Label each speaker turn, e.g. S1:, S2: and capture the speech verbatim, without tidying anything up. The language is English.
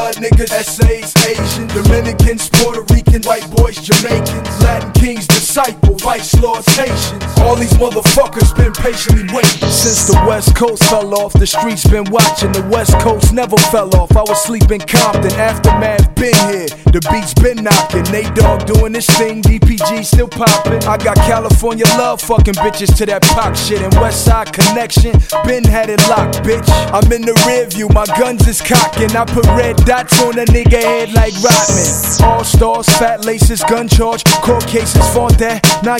S1: blood niggas, S As, Asian, Dominicans, Puerto Ricans, white boys, Jamaicans, Latin kings, disciples, vice lords, Haitians. All these motherfuckers been patiently waiting. Since the West Coast fell off, the streets been watching. The West Coast never fell off. I was sleeping Compton, Aftermath been here. The beats been knocking. Nate Dogg doing this thing, D P G still popping. I got California love fucking bitches to that pop shit. And West Side Connection, been had it locked, bitch. I'm in the rear view, my guns is cocking. I put red dots on a nigga head like Rodman. All stars, fat laces, gun charge, court cases, fought that. Now